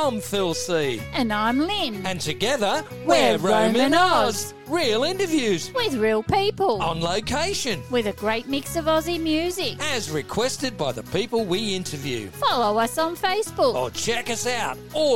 I'm Phil C. And I'm Lynn. And together, We're Rome and Oz. Real interviews. With real people. On location. With a great mix of Aussie music. As requested by the people we interview. Follow us on Facebook. Or check us out,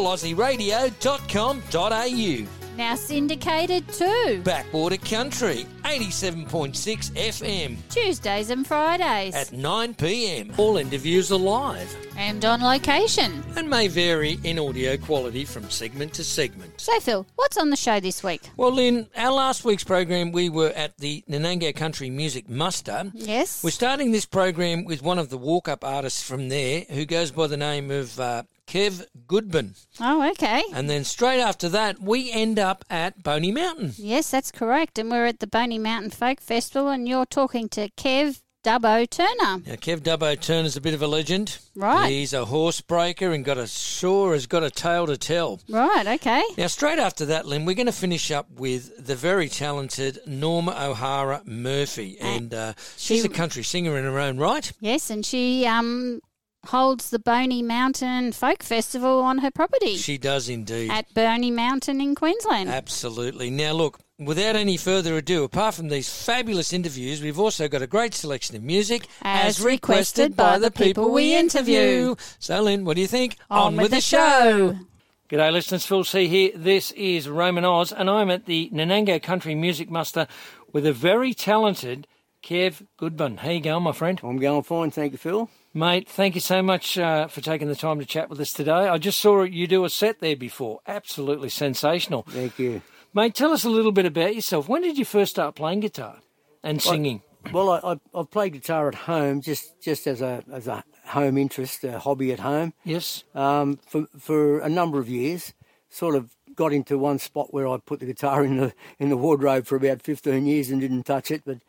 allaussieradio.com.au. Now syndicated too. Backwater Country, 87.6 FM. Tuesdays and Fridays. At 9 p.m. All interviews are live. And on location. And may vary in audio quality from segment to segment. So Phil, what's on the show this week? Well, Lynn, our last week's program we were at the Nanango Country Music Muster. Yes. We're starting this program with one of the walk-up artists from there who goes by the name of Kev Goodman. Oh, okay. And then straight after that, we end up at Boney Mountain. Yes, that's correct. And we're at the Boney Mountain Folk Festival and you're talking to Kev Dubbo Turner. Now, Kev Dubbo Turner's a bit of a legend. Right. He's a horse breaker and has got a tale to tell. Right, okay. Now, straight after that, Lynn, we're going to finish up with the very talented Norma O'Hara Murphy. And she's a country singer in her own right. Yes, and she holds the Boney Mountain Folk Festival on her property. She does indeed. At Boney Mountain in Queensland. Absolutely. Now, look, without any further ado, apart from these fabulous interviews, we've also got a great selection of music as requested by the people we interview. So, Lynn, what do you think? On with the show. G'day, listeners. Phil C here. This is Roman Oz, and I'm at the Nanango Country Music Muster with a very talented Kev Goodman. How you going, my friend? I'm going fine, thank you, Phil. Mate, thank you so much for taking the time to chat with us today. I just saw you do a set there before. Absolutely sensational. Thank you. Mate, tell us a little bit about yourself. When did you first start playing guitar and singing? I've played guitar at home just as a home interest, a hobby at home. Yes. For a number of years. Sort of got into one spot where I put the guitar in the wardrobe for about 15 years and didn't touch it, but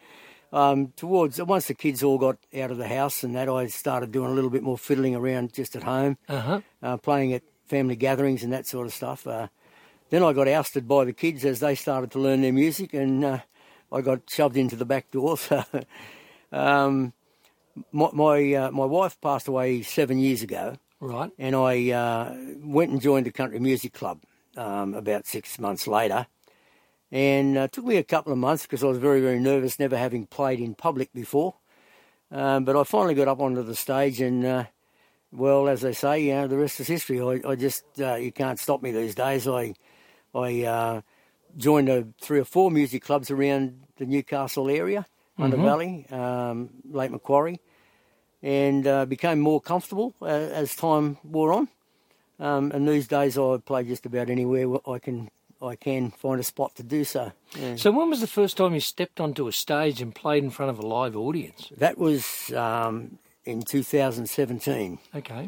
once the kids all got out of the house and that, I started doing a little bit more fiddling around just at home, playing at family gatherings and that sort of stuff. Then I got ousted by the kids as they started to learn their music, and I got shoved into the back door. So my wife passed away 7 years ago, right? And I went and joined the Country Music Club about 6 months later. And it took me a couple of months because I was very, very nervous, never having played in public before. But I finally got up onto the stage and, well, as they say, the rest is history. I just, you can't stop me these days. I joined 3 or 4 music clubs around the Newcastle area, Hunter Valley, Lake Macquarie, and became more comfortable as time wore on. And these days I play just about anywhere I can find a spot to do so. Yeah. So when was the first time you stepped onto a stage and played in front of a live audience? That was in 2017. Okay.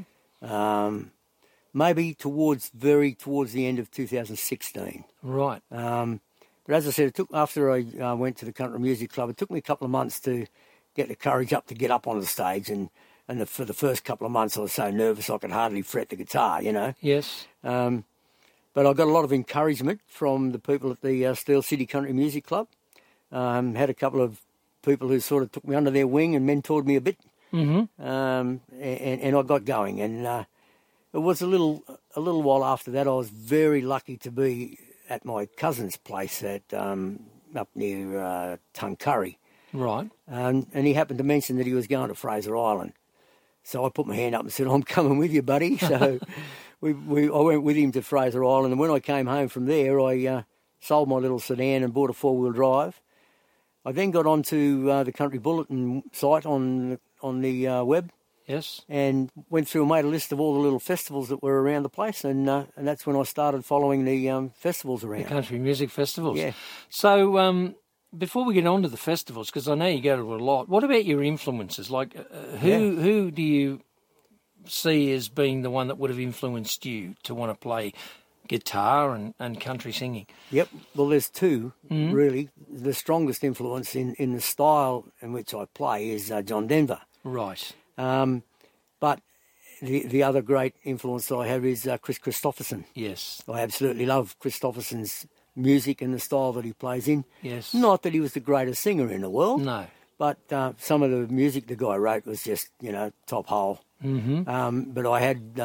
Maybe towards the end of 2016. Right. But as I said, after I went to the Country Music Club, it took me a couple of months to get the courage up to get up on the stage, and for the first couple of months I was so nervous I could hardly fret the guitar, you know. Yes. But I got a lot of encouragement from the people at the Steel City Country Music Club. Had a couple of people who sort of took me under their wing and mentored me a bit. Mm-hmm. And I got going. And it was a little while after that I was very lucky to be at my cousin's place at up near Tuncurry. Right. And he happened to mention that he was going to Fraser Island. So I put my hand up and said, I'm coming with you, buddy. So I went with him to Fraser Island, and when I came home from there, I sold my little sedan and bought a 4-wheel drive. I then got onto the Country Bulletin site on the web. Yes. And went through and made a list of all the little festivals that were around the place, and that's when I started following the festivals around. The country music festivals. Yeah. So before we get on to the festivals, because I know you go to a lot, what about your influences? Like who do you see as being the one that would have influenced you to want to play guitar and country singing? Yep. Well, there's 2, really. The strongest influence in the style in which I play is John Denver. Right. But the other great influence that I have is Chris Christopherson. Yes. I absolutely love Christopherson's music and the style that he plays in. Yes. Not that he was the greatest singer in the world. No. But some of the music the guy wrote was just, top hole. Mm-hmm. But I had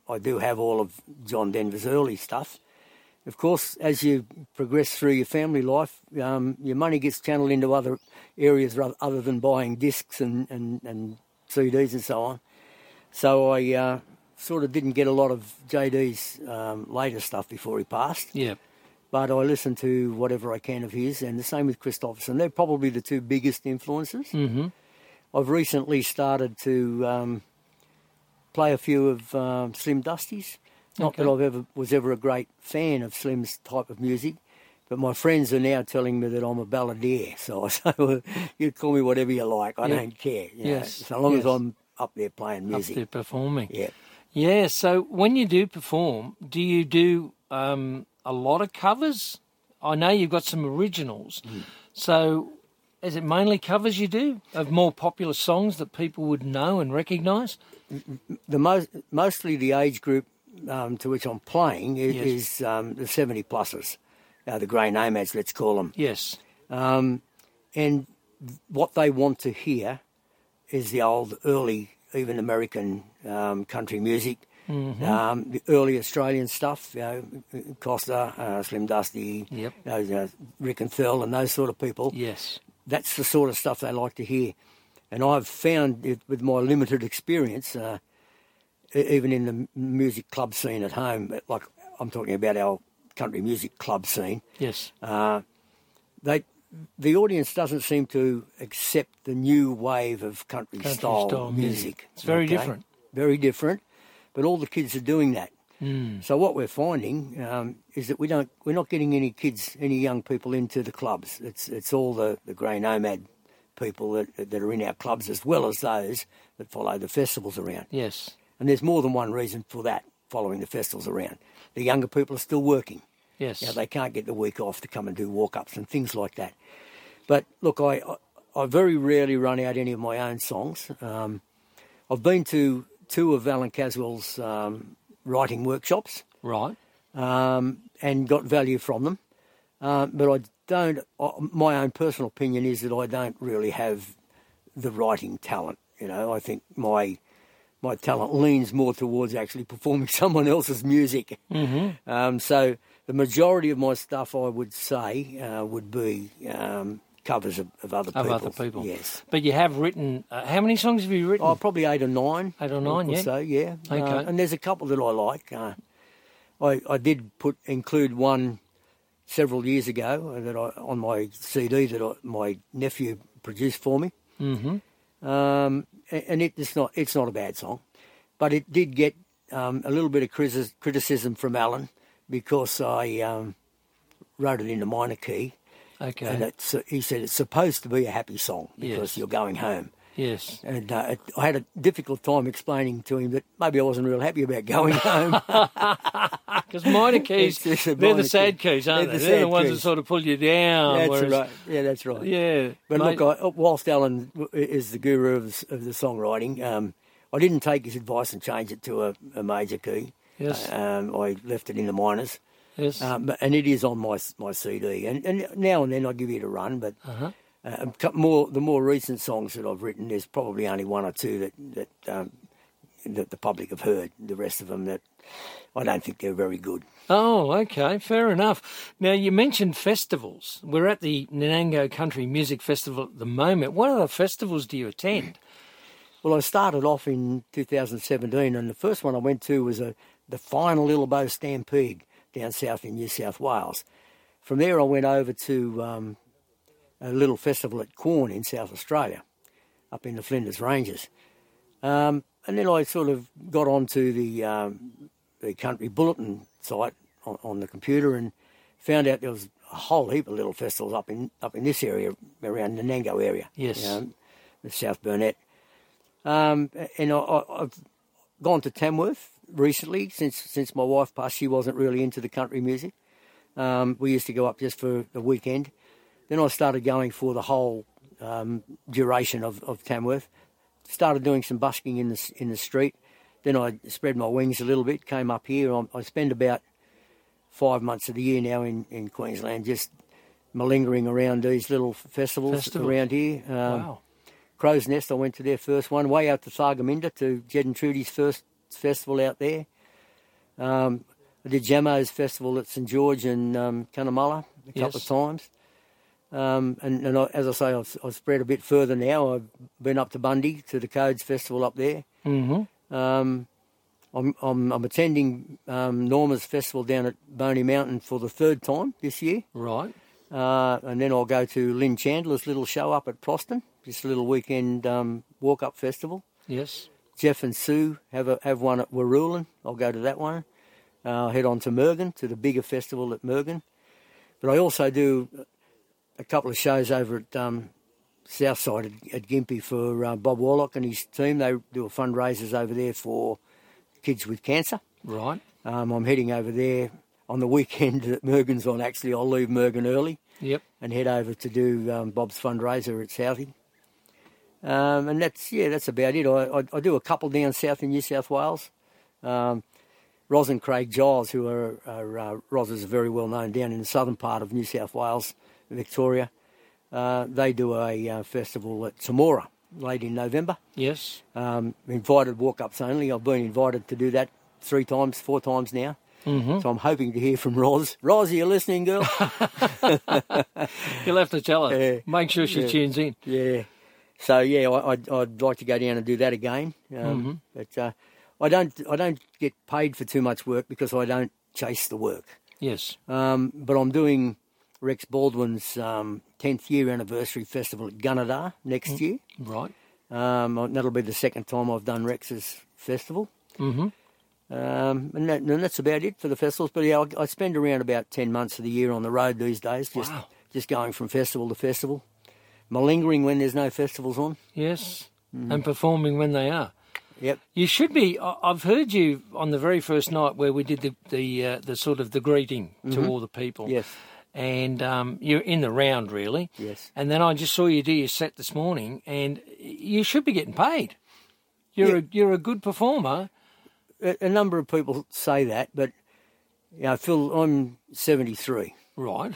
I do have all of John Denver's early stuff. Of course, as you progress through your family life, your money gets channeled into other areas other than buying discs and CDs and so on. So I sort of didn't get a lot of JD's later stuff before he passed. Yeah. But I listen to whatever I can of his, and the same with Christopherson. They're probably the two biggest influences. Mm-hmm. I've recently started to play a few of Slim Dusty's. Not that I was ever a great fan of Slim's type of music, but my friends are now telling me that I'm a balladeer. So I say, well, you call me whatever you like. I don't care. You know, so long as I'm up there playing music. Up there performing. Yeah. Yeah, so when you do perform, do you do a lot of covers? I know you've got some originals. So is it mainly covers you do of more popular songs that people would know and recognise? Mostly the age group to which I'm playing is the 70-plussers, the grey nomads, let's call them. Yes. And what they want to hear is the old, early, even American country music, the early Australian stuff, Costa, Slim Dusty, Rick and Thurl and those sort of people. Yes. That's the sort of stuff they like to hear. And I've found it with my limited experience, even in the music club scene at home, like I'm talking about our country music club scene. Yes. The audience doesn't seem to accept the new wave of country style music. It's very different. Very different, but all the kids are doing that. So what we're finding is that we're not getting any young people into the clubs. It's all the grey nomad people that are in our clubs, as well as those that follow the festivals around. Yes. And there's more than one reason for that, following the festivals around. The younger people are still working. Yes. You know, they can't get the week off to come and do walk-ups and things like that. But, look, I very rarely run out any of my own songs. I've been to two of Alan Caswell's writing workshops. Right. And got value from them. But I don't... my own personal opinion is that I don't really have the writing talent. You know, I think my talent leans more towards actually performing someone else's music. Mm-hmm. So the majority of my stuff, I would say, would be covers of other people. Of other people. Yes. But you have written... how many songs have you written? Oh, probably 8 or 9. 8 or 9, yeah. So, yeah. Okay. And there's a couple that I like. I did include one several years ago that on my CD that my nephew produced for me. Mm-hmm. And it's not a bad song, but it did get a little bit of criticism from Alan because I wrote it in a minor key. Okay. And he said it's supposed to be a happy song because you're going home. Yes. And I had a difficult time explaining to him that maybe I wasn't real happy about going home. Because minor keys, they're the sad keys, aren't they? They're the ones that sort of pull you down. That's right. Yeah, that's right. Yeah. But look, whilst Alan is the guru of the songwriting, I didn't take his advice and change it to a major key. Yes. I left it in the minors. Yes. And it is on my CD. And now and then I give it a run, but... Uh-huh. The more recent songs that I've written, there's probably only one or two that the public have heard. The rest of them that I don't think they're very good. Oh, okay, fair enough. Now, you mentioned festivals. We're at the Nanango Country Music Festival at the moment. What other festivals do you attend? Well, I started off in 2017, and the first one I went to was the final Illabo Stampede down south in New South Wales. From there, I went over to... a little festival at Quorn in South Australia, up in the Flinders Ranges. And then I sort of got onto the Country Bulletin site on the computer and found out there was a whole heap of little festivals up in this area, around the Nanango area. Yes. The South Burnett. And I've gone to Tamworth recently since my wife passed. She wasn't really into the country music. We used to go up just for the weekend. Then I started going for the whole duration of Tamworth. Started doing some busking in the street. Then I spread my wings a little bit, came up here. I spend about 5 months of the year now in Queensland just malingering around these little festivals around here. Wow. Crow's Nest, I went to their first one, way out to Thargomindah to Jed and Trudy's first festival out there. I did Jamo's Festival at St George in Cunnamulla a couple of times. As I say, I've spread a bit further now. I've been up to Bundy to the Codes Festival up there. Mm-hmm. I'm attending Norma's Festival down at Boney Mountain for the third time this year. Right. And then I'll go to Lynn Chandler's little show up at Proston, just a little weekend walk-up festival. Yes. Jeff and Sue have one at Waroolan. I'll go to that one. I'll head on to Mergen, to the bigger festival at Mergen. But I also do a couple of shows over at Southside at Gympie for Bob Warlock and his team. They do a fundraisers over there for kids with cancer. Right. I'm heading over there on the weekend that Mergen's on. Actually, I'll leave Mergen early. Yep. And head over to do Bob's fundraiser at Southie. And that's about it. I do a couple down south in New South Wales. Ros and Craig Giles, who are Ros is very well known down in the southern part of New South Wales, Victoria. They do a festival at Temora late in November. Yes. Invited walk-ups only. I've been invited to do that 4 times now. Mm-hmm. So I'm hoping to hear from Ros. Ros, are you listening, girl? You'll have to tell her. Make sure she tunes in. Yeah. So I'd like to go down and do that again. But I don't get paid for too much work because I don't chase the work. Yes. But I'm doing Rex Baldwin's 10th year anniversary festival at Gunnedah next year. Right. That'll be the second time I've done Rex's festival. Mm-hmm. And that's about it for the festivals. But yeah, I spend around about 10 months of the year on the road these days, just going from festival to festival, malingering when there's no festivals on. Yes, and performing when they are. Yep. You should be. I've heard you on the very first night where we did the sort of the greeting to all the people. Yes. And you're in the round, really. Yes. And then I just saw you do your set this morning, and you should be getting paid. You're a good performer. A number of people say that, but Phil, I'm 73. Right.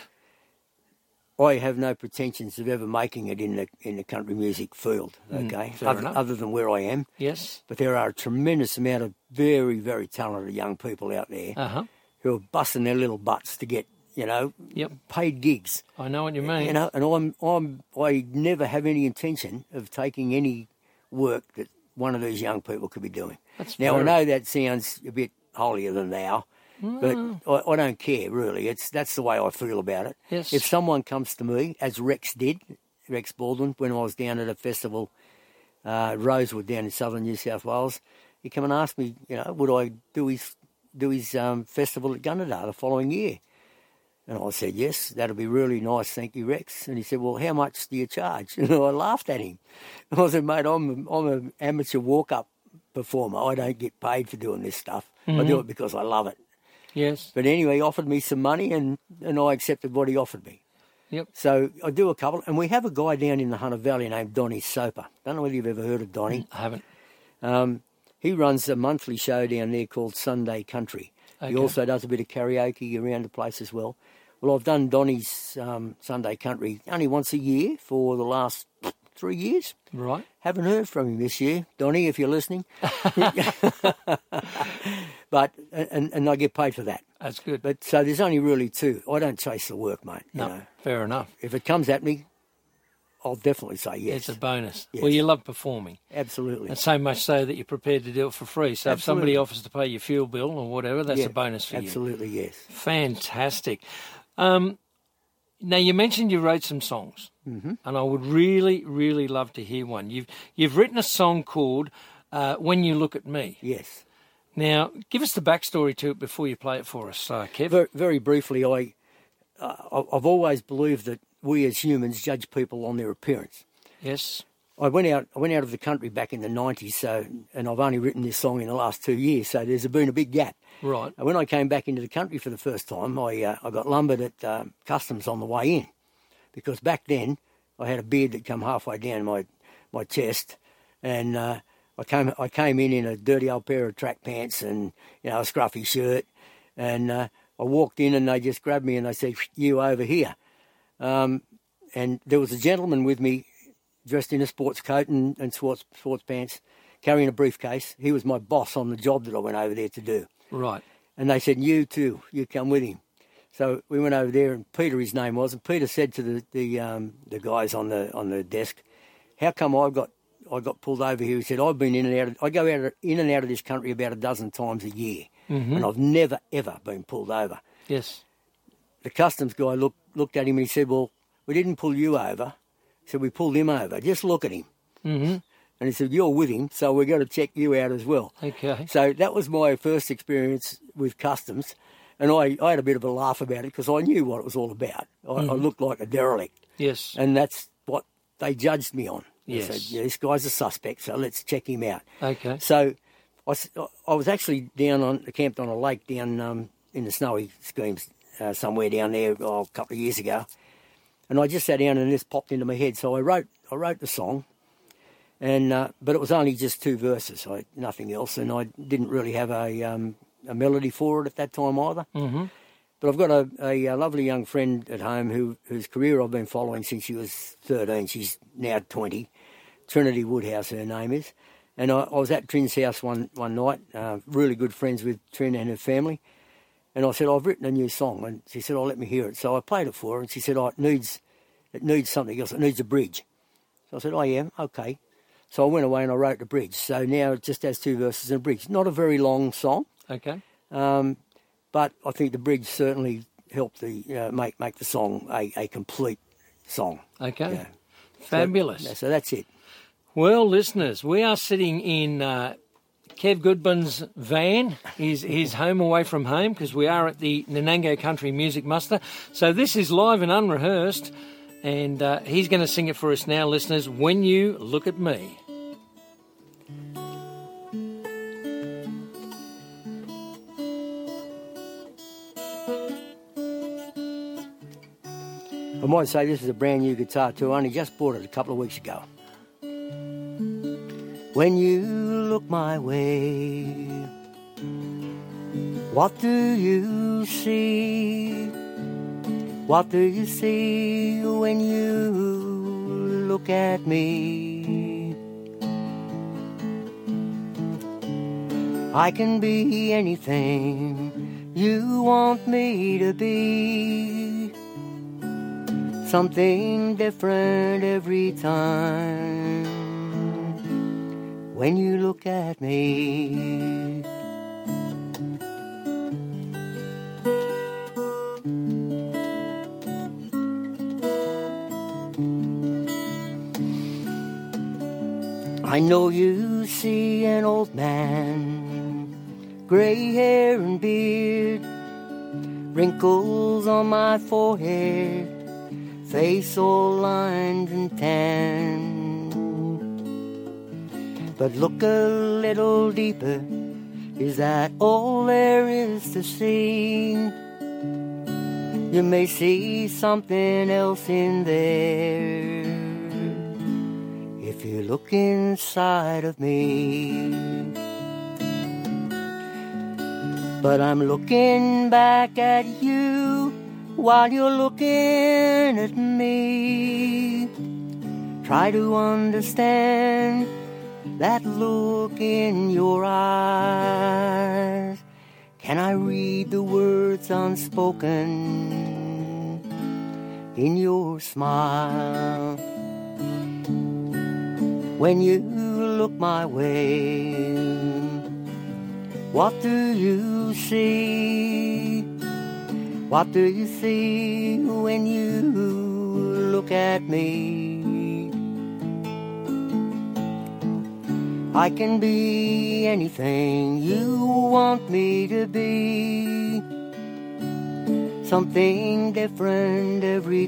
I have no pretensions of ever making it in the country music field. Okay, other than where I am. Yes. But there are a tremendous amount of very, very talented young people out there who are busting their little butts to get paid gigs. I know what you mean. And I never have any intention of taking any work that one of these young people could be doing. I know that sounds a bit holier than thou, but I don't care really. That's the way I feel about it. Yes. If someone comes to me, as Rex did, Rex Baldwin, when I was down at a festival, Rosewood down in southern New South Wales, he come and asked me, would I do his festival at Gunnedah the following year? And I said, yes, that'd be really nice, thank you, Rex. And he said, well, how much do you charge? And I laughed at him. I said, mate, I'm an amateur walk-up performer. I don't get paid for doing this stuff. I do it because I love it. Yes. But anyway, he offered me some money and I accepted what he offered me. Yep. So I do a couple. And we have a guy down in the Hunter Valley named Donnie Soper. Don't know whether you've ever heard of Donnie. I haven't. He runs a monthly show down there called Sunday Country. Okay. He also does a bit of karaoke around the place as well. Well, I've done Donnie's Sunday Country only once a year for the last 3 years. Right. Haven't heard from him this year. Donnie, if you're listening. But and I get paid for that. That's good. But so there's only really 2. I don't chase the work, mate. No, fair enough. If it comes at me, I'll definitely say yes. It's a bonus. Yes. Well, you love performing. Absolutely. And so much so that you're prered to do it for free. So if somebody offers to pay your fuel bill or whatever, that's a bonus for you. Absolutely, yes. Fantastic. Now, you mentioned you wrote some songs, and I would really, really love to hear one. You've written a song called When You Look at Me. Yes. Now, give us the backstory to it before you play it for us, Kev. Very, very briefly, I've always believed that we as humans judge people on their appearance. Yes. I went out of the country back in the 90s, and I've only written this song in the last 2 years, so there's been a big gap. Right. When I came back into the country for the first time, I got lumbered at customs on the way in, because back then I had a beard that come halfway down my chest, and I came in a dirty old pair of track pants and a scruffy shirt, and I walked in and they just grabbed me and they said, "You over here," and there was a gentleman with me, dressed in a sports coat and sports pants, carrying a briefcase. He was my boss on the job that I went over there to do. Right. And they said, you too, you come with him. So we went over there, and Peter, his name was, and Peter said to the guys on the desk, how come I got pulled over here? He said, I go in and out of this country about a dozen times a year, and I've never, ever been pulled over. Yes. The customs guy looked at him and he said, well, we didn't pull you over. He said, we pulled him over. Just look at him. Mm-hmm. And he said, you're with him, so we're going to check you out as well. Okay. So that was my first experience with customs. And I had a bit of a laugh about it because I knew what it was all about. I looked like a derelict. Yes. And that's what they judged me on. They Yes. said, yeah, this guy's a suspect, so let's check him out. Okay. So I was actually camped on a lake down in the Snowy Schemes somewhere down there a couple of years ago. And I just sat down and this popped into my head. So I wrote the song, and but it was only just 2 verses, nothing else, and I didn't really have a melody for it at that time either. Mm-hmm. But I've got a lovely young friend at home whose career I've been following since she was 13. She's now 20. Trinity Woodhouse, her name is. And I was at Trin's house one night, really good friends with Trin and her family. And I said, I've written a new song. And she said, let me hear it. So I played it for her, and she said, it needs something else. It needs a bridge. So I said, oh, yeah, okay. So I went away and I wrote the bridge. So now it just has 2 verses and a bridge. Not a very long song. Okay. But I think the bridge certainly helped make the song a complete song. Okay. Yeah. Fabulous. So that's it. Well, listeners, we are sitting in Kev Goodman's van, his home away from home, because we are at the Nanango Country Music Muster. So this is live and unrehearsed, and he's going to sing it for us now, listeners, When You Look at Me. I might say this is a brand new guitar too. I only just bought it a couple of weeks ago. When you look my way, what do you see? What do you see when you look at me? I can be anything you want me to be, something different every time when you look at me. I know you see an old man, grey hair and beard, wrinkles on my forehead, face all lined and tan. But look a little deeper, is that all there is to see? You may see something else in there if you look inside of me. But I'm looking back at you while you're looking at me. Try to understand that look in your eyes. Can I read the words unspoken in your smile? When you look my way, what do you see? What do you see when you look at me? I can be anything you want me to be, something different every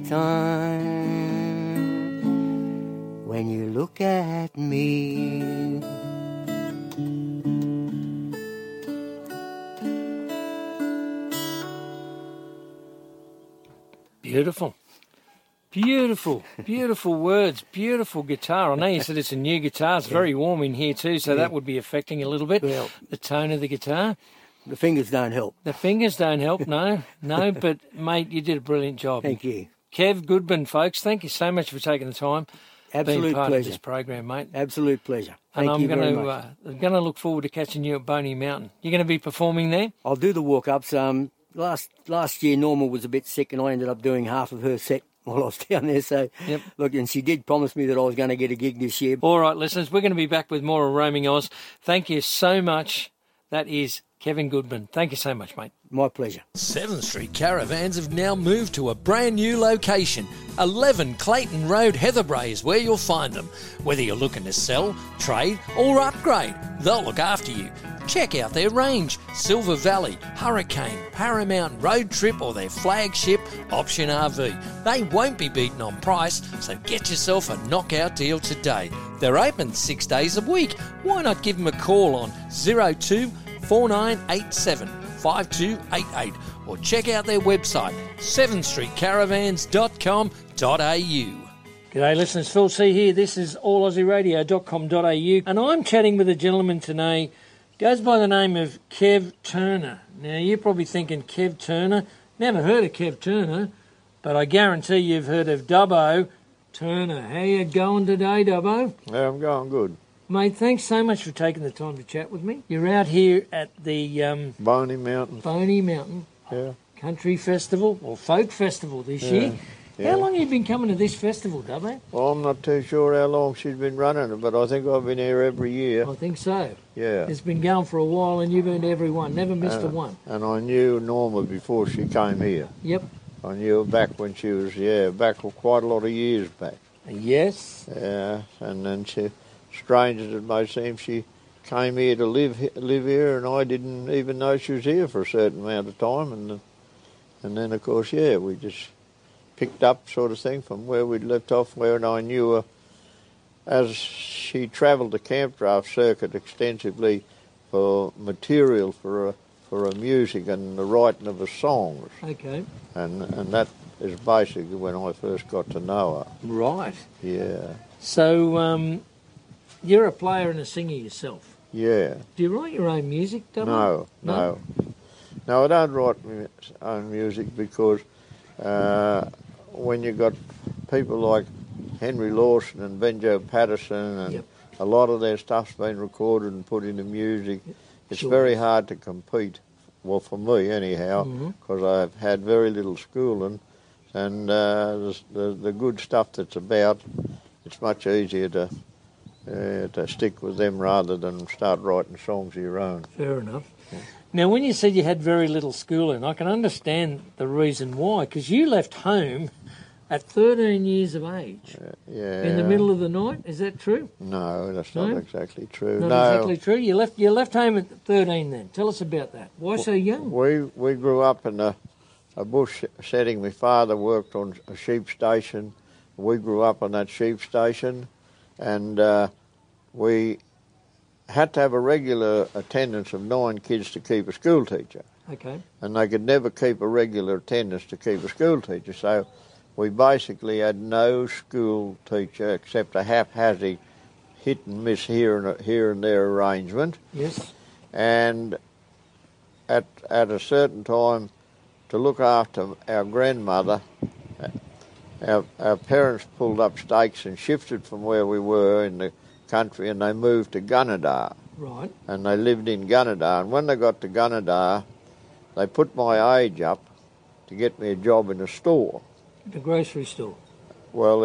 time when you look at me. Beautiful. Beautiful, beautiful words, beautiful guitar. I know you said it's a new guitar. It's very warm in here too, so that would be affecting a little bit the tone of the guitar. The fingers don't help. The fingers don't help, no, but mate, you did a brilliant job. Thank you. Kev Goodman, folks, thank you so much for taking the time. Absolute being part pleasure. of this program, mate. Absolute pleasure. And Thank you very I'm much. going to look forward to catching you at Boney Mountain. You're going to be performing there? I'll do the walk-ups. Last year, Norma was a bit sick, and I ended up doing half of her set while I was down there. So, Yep. look, and she did promise me that I was going to get a gig this year. All right, listeners, we're going to be back with more of Roaming Oz. Thank you so much. That is Kevin Goodman. Thank you so much, mate. My pleasure. 7th Street Caravans have now moved to a brand new location. 11 Clayton Road, Heatherbrae is where you'll find them. Whether you're looking to sell, trade or upgrade, they'll look after you. Check out their range: Silver Valley, Hurricane, Paramount, Road Trip or their flagship Option RV. They won't be beaten on price, so get yourself a knockout deal today. They're open 6 days a week. Why not give them a call on 02 4987 5288 or check out their website 7thstreetcaravans.com.au. G'day listeners, Phil C here. This is allaussieradio.com.au and I'm chatting with a gentleman today. Goes by the name of Kev Turner. Now you're probably thinking, Kev Turner? Never heard of Kev Turner, but I guarantee you've heard of Dubbo Turner. How you going today, Dubbo? Yeah, I'm going good. Mate, thanks so much for taking the time to chat with me. You're out here at the Boney Mountain. Boney Mountain Yeah. Country Festival, or Folk Festival this year. Yeah. How long have you been coming to this festival, Dubbo? Well, I'm not too sure how long she's been running it, but I think I've been here every year. I think so. Yeah. It's been going for a while and you've been to every one, never missed a one. And I knew Norma before she came here. Yep. I knew her back when she was, back quite a lot of years back. Yes. Yeah. And then she, strange as it may seem, she came here to live here, and I didn't even know she was here for a certain amount of time. And then, of course, we just picked up sort of thing from where we'd left off, where I knew her as she travelled the camp draft circuit extensively for material for her music and the writing of her songs. Okay. And that is basically when I first got to know her. Right. Yeah. So, you're a player and a singer yourself. Yeah. Do you write your own music, Dubbo? No, I don't write my own music because when you've got people like Henry Lawson and Benjo Patterson and Yep. a lot of their stuff's been recorded and put into music, it's Sure. very hard to compete, well, for me anyhow, Mhm. because I've had very little schooling, and the good stuff that's about, it's much easier to stick with them rather than start writing songs of your own. Fair enough. Now, when you said you had very little schooling, I can understand the reason why, because you left home at 13 years of age. Yeah. In the middle of the night, is that true? No, that's not No? exactly true. Not no, exactly true. You left home at 13 then. Tell us about that. Why so young? we grew up in a bush setting. My father worked on a sheep station. We grew up on that sheep station, and we had to have a regular attendance of 9 kids to keep a school teacher. Okay. And they could never keep a regular attendance to keep a school teacher. So we basically had no school teacher except a haphazard hit and miss here and there arrangement. Yes. And at a certain time, to look after our grandmother, our parents pulled up stakes and shifted from where we were in the country, and they moved to Gunnedah. Right. And they lived in Gunnedah. And when they got to Gunnedah, they put my age up to get me a job in a store. The grocery store. Well,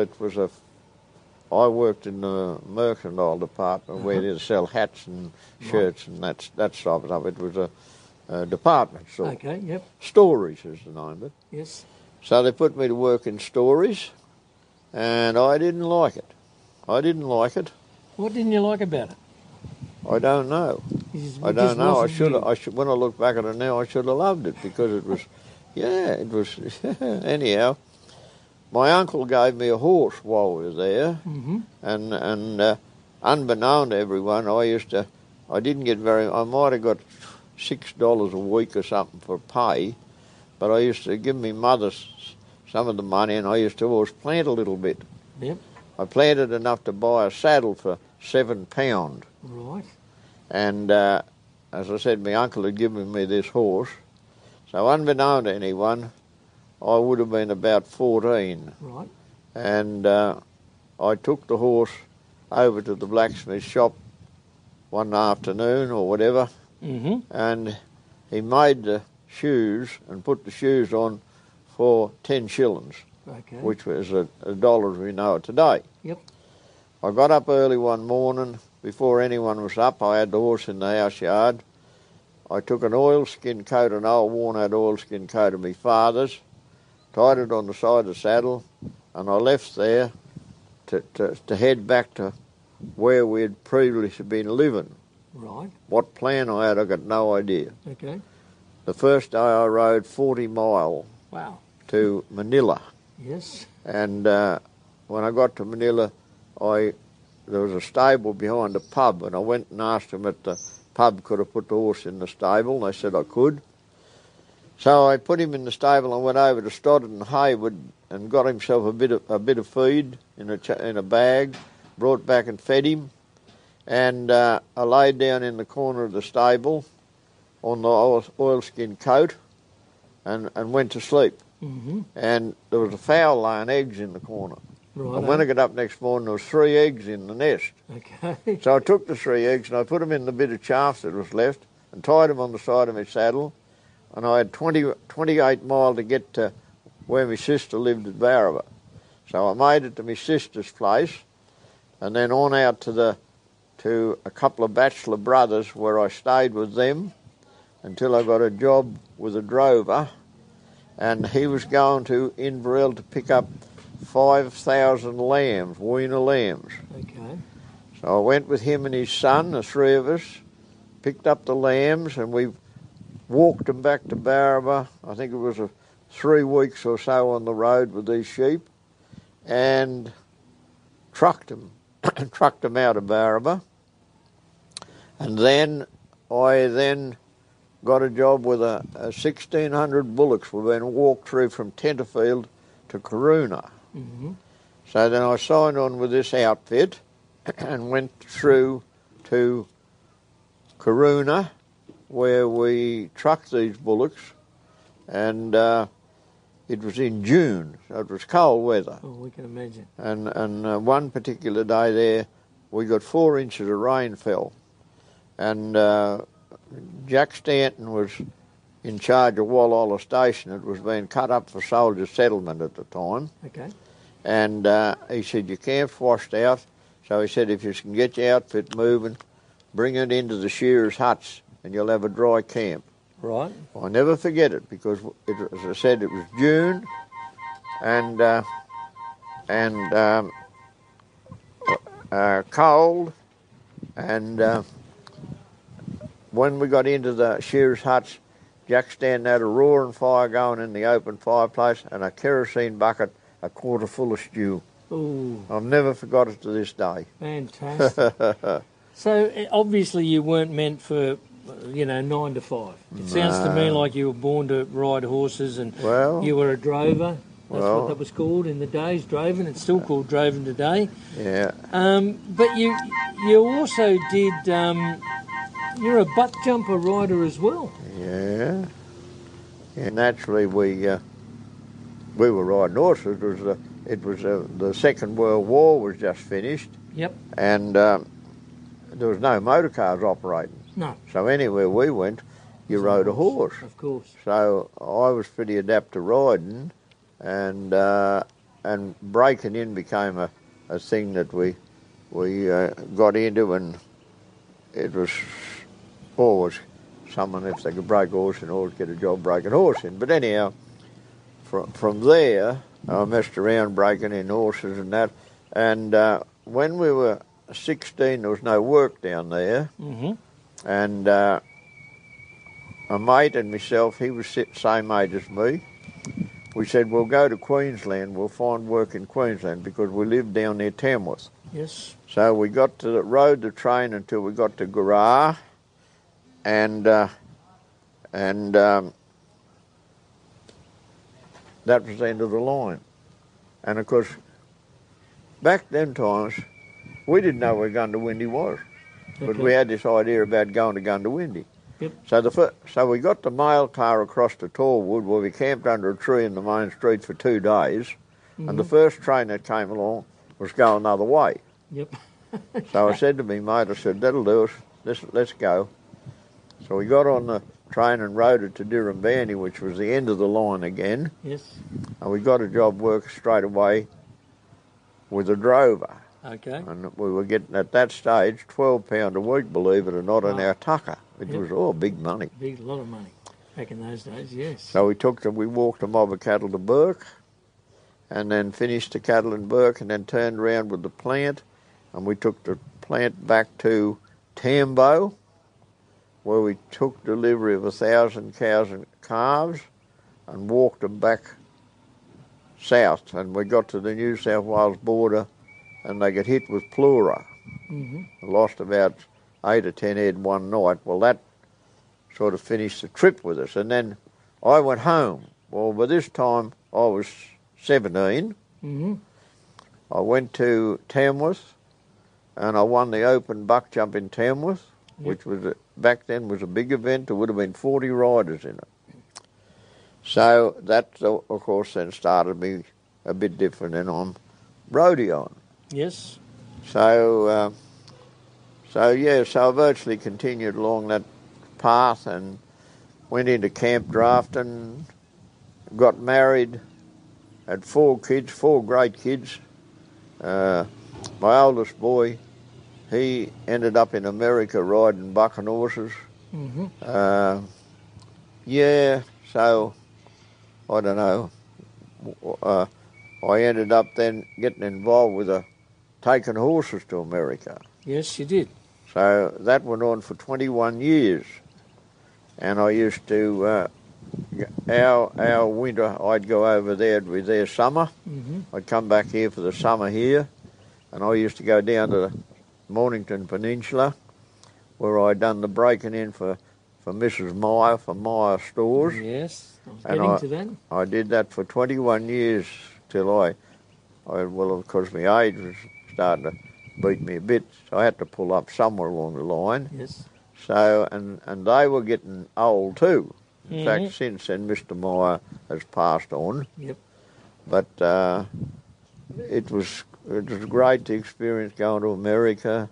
I worked in the mercantile department where they sell hats and shirts and that sort of stuff. It was a department store. Okay, yep. Stories is the name of it. Yes. So they put me to work in Stories, and I didn't like it. What didn't you like about it? I don't know. I don't know. I should. When I look back at it now, I should have loved it because it was, it was. Anyhow, my uncle gave me a horse while we were there, and unbeknown to everyone, I didn't get I might have got $6 a week or something for pay, but I used to give me mother some of the money, and I used to always plant a little bit. Yep. I planted enough to buy a saddle for £7. Right. And as I said, my uncle had given me this horse. So unbeknown to anyone, I would have been about 14. Right. And I took the horse over to the blacksmith shop one afternoon or whatever, and he made the shoes and put the shoes on for 10 shillings, which was a dollar as we know it today. Yep. I got up early one morning. Before anyone was up, I had the horse in the house yard. I took an oilskin coat, an old worn-out oilskin coat of my father's, tied it on the side of the saddle, and I left there to head back to where we had previously been living. Right. What plan I had, I got no idea. Okay. The first day I rode 40 mile Wow. to Manila, Yes. and when I got to Manila, there was a stable behind a pub, and I went and asked them at the pub could I put the horse in the stable. They said I could. So I put him in the stable and went over to Stoddard and Hayward and got himself a bit of feed in a bag, brought back and fed him, and I laid down in the corner of the stable on the oilskin coat and went to sleep. Mm-hmm. And there was a fowl laying eggs in the corner. Right. And when I got up next morning, there was 3 eggs in the nest. Okay. So I took the 3 eggs and I put them in the bit of chaff that was left and tied them on the side of my saddle. And I had 28 mile to get to where my sister lived at Barraba. So I made it to my sister's place and then on out to a couple of bachelor brothers where I stayed with them until I got a job with a drover, and he was going to Inverell to pick up 5,000 lambs, weaner lambs. Okay. So I went with him and his son, the 3 of us, picked up the lambs, and we walked them back to Barraba. I think it was 3 weeks or so on the road with these sheep, and trucked them out of Barraba. And then I got a job with a 1,600 bullocks. We've been walked through from Tenterfield to Corunna. Mm-hmm. So then I signed on with this outfit and went through to Corunna, where we trucked these bullocks, and it was in June, so it was cold weather. Oh, we can imagine. And one particular day there, we got 4 inches of rain fell, and Jack Stanton was in charge of Wallala Station. It was being cut up for soldier settlement at the time. Okay. And he said, your camp's washed out. So he said, if you can get your outfit moving, bring it into the shearers' huts and you'll have a dry camp. Right. I'll never forget it because, as I said, it was June and cold. And when we got into the shearers' huts, Jack Stanton had a roaring fire going in the open fireplace and a kerosene bucket, a quarter full of stew. Ooh, I've never forgot it to this day. fantastic. So obviously you weren't meant for, 9 to 5. It sounds to me like you were born to ride horses and Well, you were a drover. That's well, what that was called in the days, droving. It's still called droving today. yeah. But you also did, you're a butt jumper rider as well. Yeah. And naturally, we were riding horses. It was the Second World War was just finished, Yep. and there was no motor cars operating. No, So anywhere we went, you rode a horse. of course. So I was pretty adept to riding, and breaking in became a thing that we got into, and it was always someone, if they could break a horse in, always get a job breaking a horse in. But anyhow, from there, I messed around breaking in horses and that. And when we were 16, there was no work down there. Mm-hmm. And a mate and myself, he was same age as me, we said, we'll go to Queensland, we'll find work in Queensland, because we lived down near Tamworth. Yes. So we rode the train until we got to Garra, and that was the end of the line. And of course, back then times, we didn't know where Gundawindi was, but Okay. we had this idea about going to Gundawindi. Yep. So we got the mail car across to Torwood, where we camped under a tree in the main street for 2 days. Mm-hmm. And the first train that came along, was going the other way. Yep. So I said to me mate, I said, that'll do us, let's go. So we got on the train and rode it to Dirranbandi, which was the end of the line again. Yes. And we got a job work straight away with a drover. Okay. And we were getting, at that stage, £12 a week, believe it or not, on our tucker. It was all big money. Big, lot of money back in those days, yes. So we walked a mob of cattle to Burke, and then finished the cattle in Burke, and then turned around with the plant, and we took the plant back to Tambo, where we took delivery of 1,000 cows and calves, and walked them back south. And we got to the New South Wales border, and they got hit with pleura. Lost about 8 or 10 head one night. Well, that sort of finished the trip with us. And then I went home. Well, by this time I was 17. I went to Tamworth, and I won the Open Buck Jump in Tamworth, which was back then was a big event. There would have been 40 riders in it. So that, of course, then started me a bit different, and I'm rodeoing. Yes. So I virtually continued along that path and went into camp drafting, got married, had 4 kids, 4 great kids. My oldest boy, he ended up in America riding buck and horses. So I don't know. I ended up then getting involved with taking horses to America. Yes, you did. So that went on for 21 years. And I used to, our winter, I'd go over there, it'd be their summer. I'd come back here for the summer here. And I used to go down to the Mornington Peninsula, where I'd done the breaking in for Mrs. Meyer, for Meyer Stores. Yes, I was getting to that. I did that for 21 years till well, of course, my age was starting to beat me a bit, so I had to pull up somewhere along the line. Yes. So, and they were getting old too. In fact, since then, Mr. Meyer has passed on. Yep. But it was great to experience going to America.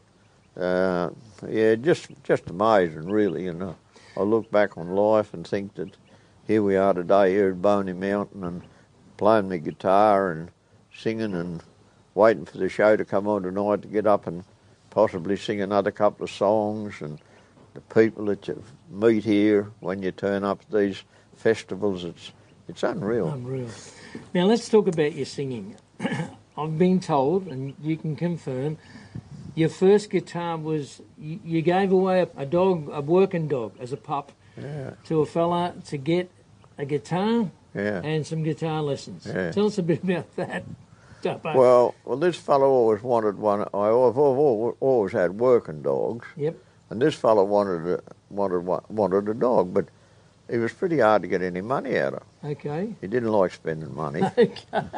Just amazing, really. You know, I look back on life and think that here we are today, here at Boney Mountain, and playing my guitar and singing and waiting for the show to come on tonight to get up and possibly sing another couple of songs, and the people that you meet here when you turn up at these festivals, it's unreal. Unreal. Now let's talk about your singing. I've been told, and you can confirm, your first guitar was, you gave away a dog, a working dog, as a pup, to a fella to get a guitar and some guitar lessons. Yeah. Tell us a bit about that. Well, this fellow always wanted one. I've always had working dogs. Yep. And this fellow wanted a dog, but he was pretty hard to get any money out of. Okay. He didn't like spending money. Okay.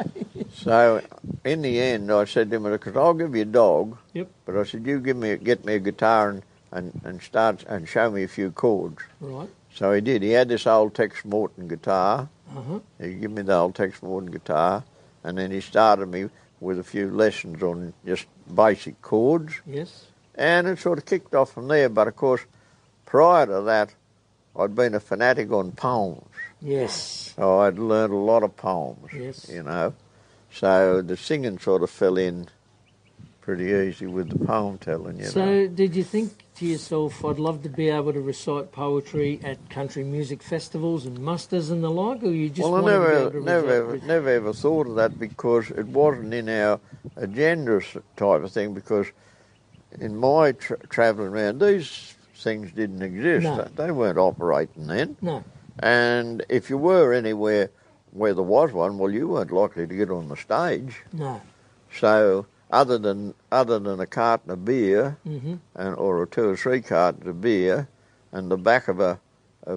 So in the end, I said to him, because I'll give you a dog, but I said, you get me a guitar and start and show me a few chords. Right. So he did. He had this old Tex Morton guitar. He gave me the old Tex Morton guitar, and then he started me with a few lessons on just basic chords. Yes. And it sort of kicked off from there. But of course, prior to that, I'd been a fanatic on poems. Yes. So I'd learned a lot of poems. Yes. You know. So the singing sort of fell in pretty easy with the poem telling, you know. So did you think to yourself, I'd love to be able to recite poetry at country music festivals and musters and the like, or you just wanted to be able to never ever thought of that, because it wasn't in our agenda type of thing, because in my travelling around, these things didn't exist. No. They weren't operating then. No. And if you were anywhere where there was one, well, you weren't likely to get on the stage. No. So other than a carton of beer, or 2 or 3 cartons of beer, and the back of a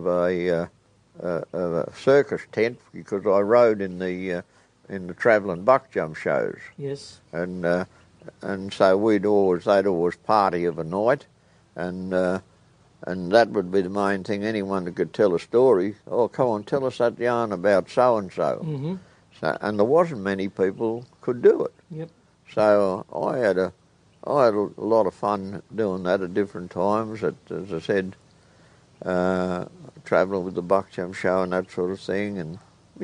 circus tent, because I rode in the travelling buck jump shows. Yes. And so they'd always party of a night, and that would be the main thing. Anyone that could tell a story, oh, come on, tell us that yarn about so and so. And there wasn't many people could do it. Yep. So I had a lot of fun doing that at different times. As I said, travelling with the Buckjump Show and that sort of thing, and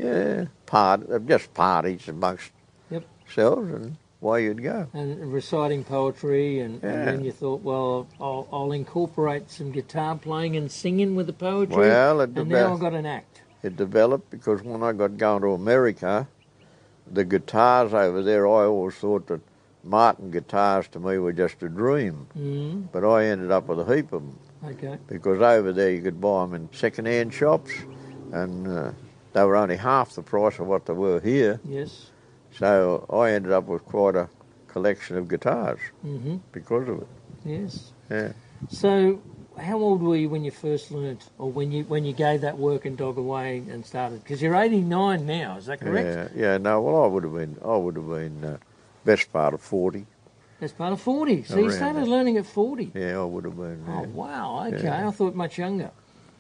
just parties amongst ourselves, and away you'd go. And reciting poetry, and then you thought, well, I'll incorporate some guitar playing and singing with the poetry. Well, now I've got an act. It developed because when I got going to America, the guitars over there, I always thought that Martin guitars to me were just a dream. But I ended up with a heap of them. Okay. Because over there you could buy them in second-hand shops, and they were only half the price of what they were here. Yes. So I ended up with quite a collection of guitars because of it. Yes. Yeah. So how old were you when you first learnt, or when you gave that working dog away and started? Because you're 89 now, is that correct? Yeah. No. Well, I would have been best part of 40. That's part of 40. So you started learning at 40. Yeah, I would have been. Oh wow. Okay, Yeah. I thought much younger.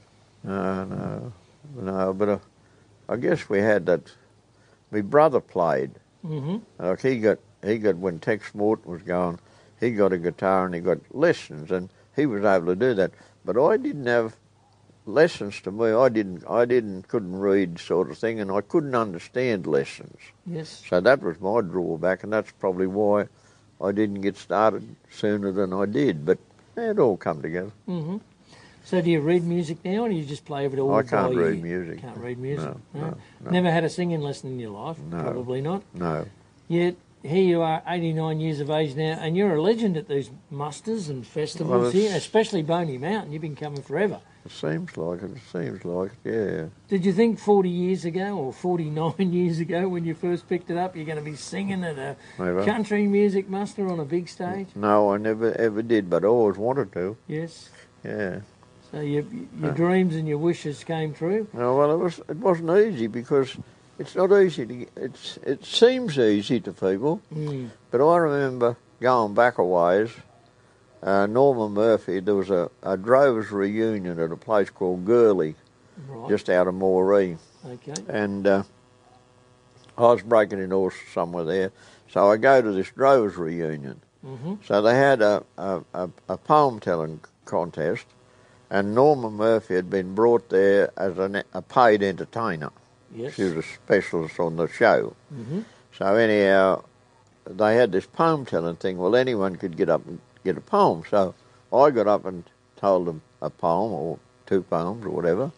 No. But I guess we had that. My brother played. Like he got when Tex Morton was going, he got a guitar and he got lessons, and he was able to do that. But I didn't have lessons. To me, couldn't read, sort of thing, and I couldn't understand lessons. Yes. So that was my drawback, and that's probably why I didn't get started sooner than I did. But it all come together. So do you read music now, or do you just play with it all? I can't by read ear? music. Can't read music. No. Never had a singing lesson in your life. No. Probably not. No. Yet here you are, 89 years of age now, and you're a legend at these musters and festivals Well, here, especially Boney Mountain. You've been coming forever. It seems like it. Yeah. Did you think 40 years ago or 49 years ago when you first picked it up you're going to be singing at a Never. country music muster on a big stage? No, I never ever did, but I always wanted to. Yes. Yeah. So your dreams and your wishes came true? No, well, it wasn't easy because it's not easy to. It seems easy to people, but I remember going back a ways. Norman Murphy, there was a drovers reunion at a place called Gurley, just out of Moree. Okay. And I was breaking in horses somewhere there, so I go to this drovers reunion. So they had a poem telling contest, and Norman Murphy had been brought there as a paid entertainer. Yes. She was a specialist on the show. So anyhow, they had this poem telling thing. Well, anyone could get up and get a poem. So I got up and told them a poem or two poems or whatever,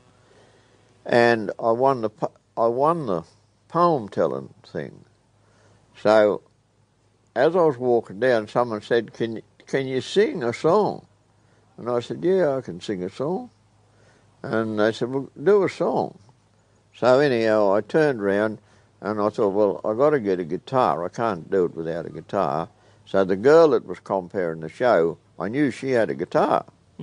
and I won the poem telling thing. So as I was walking down, someone said, "Can you sing a song?" And I said, "Yeah, I can sing a song." And they said, "Well, do a song." So anyhow, I turned round and I thought, well, I've got to get a guitar. I can't do it without a guitar. So the girl that was comparing the show, I knew she had a guitar.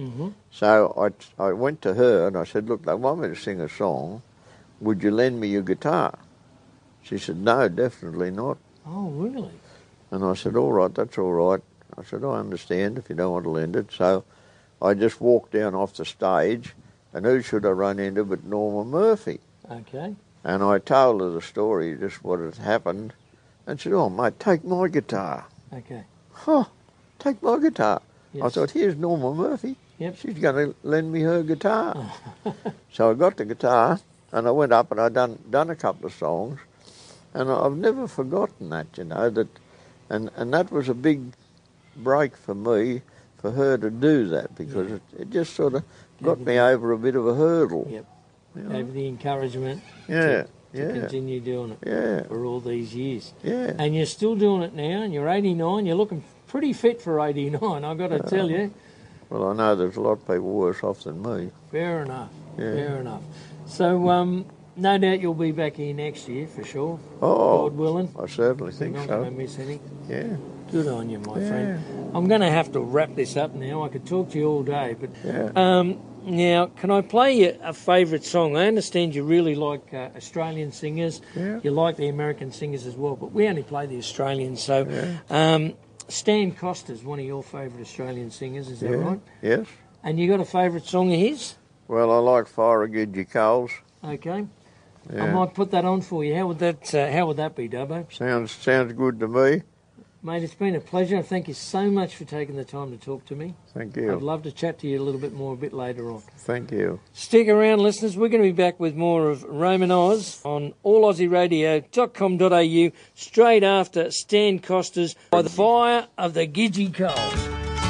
So I went to her and I said, "Look, they want me to sing a song. Would you lend me your guitar?" She said, "No, definitely not." Oh, really? And I said, "All right, that's all right." I said, "I understand if you don't want to lend it." So I just walked down off the stage, and who should I run into but Norma Murphy? Okay. And I told her the story, just what had happened, and said, "Oh, mate, take my guitar." Okay. "Huh, take my guitar." Yes. I thought, here's Norma Murphy. Yep. She's going to lend me her guitar. So I got the guitar, and I went up and I'd done a couple of songs, and I've never forgotten that, you know, and that was a big break for me, for her to do that, because it just sort of got me over a bit of a hurdle. Yep. You know? Gave the encouragement Yeah, to continue doing it yeah, for all these years. yeah. And you're still doing it now, and you're 89. You're looking pretty fit for 89, I've got to tell you. Well, I know there's a lot of people worse off than me. Fair enough. Yeah. Fair enough. So, no doubt you'll be back here next year for sure. Oh, God willing. I certainly You're think not going to so. miss any. Yeah, Good on you, my Yeah. friend. I'm going to have to wrap this up now. I could talk to you all day, but yeah. now can I play you a favourite song? I understand you really like Australian singers. Yeah. You like the American singers as well, but we only play the Australians. So, Yeah. Stan Costa's one of your favourite Australian singers, is that Yeah. right? Yes. And you got a favourite song of his? Well, I like Farragidgee Coles. Okay. I Yeah. might put that on for you. How would that be, Dubbo? Sounds good to me. Mate, it's been a pleasure. Thank you so much for taking the time to talk to me. Thank you. I'd love to chat to you a little bit more a bit later on. Thank you. Stick around, listeners. We're going to be back with more of Roman Oz on allaussieradio.com.au straight after Stan Costas by the fire of the Gidgee Coals.